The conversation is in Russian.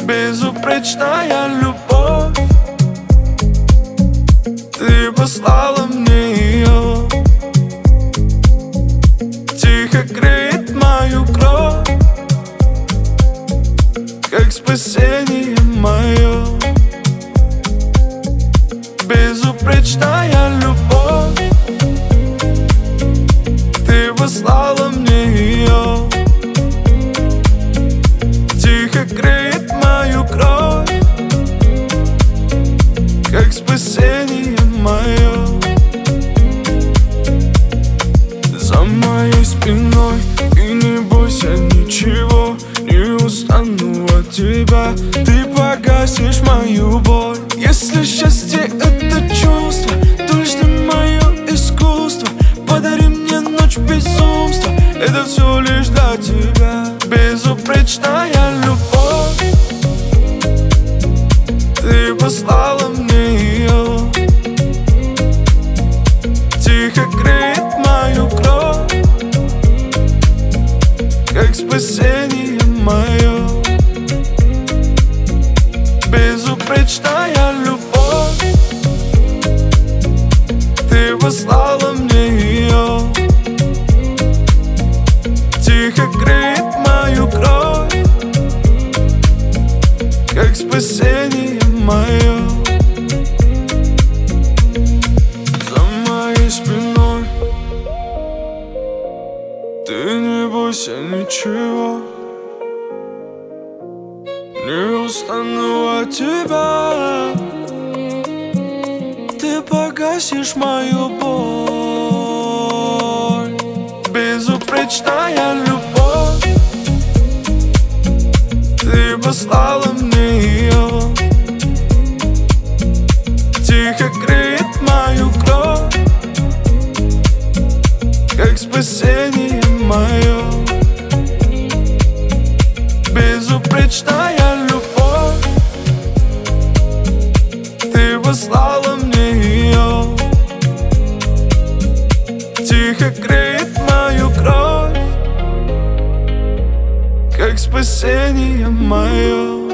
безупречная любовь. Ты послала мне ее, тихо греет мою кровь, как спасение мое. Безупречная любовь, ты послала мне ее, тихо греет мою кровь, как спасение мое. За моей спиной, и не бойся ничего, не устану от тебя. Ты погасишь мою боль. Если счастье это чувство, то лишь ты мое искусство. Подари мне ночь безумства, это все лишь для тебя. Безупречная любовь, ты послала мне ее, тихо греет мою кровь, как спасение мое. Безупречная любовь, ты послала мне ее, тихо греет мою кровь, как спасение мое. За моей спиной, ты не бойся ничего, не устану от тебя. Ты погасишь мою боль. Безупречная любовь, ты послала мне ее, тихо греет мою кровь, как спасение мое. Безупречная любовь, ты послала мне ее, тихо греет мою кровь, как спасение мое.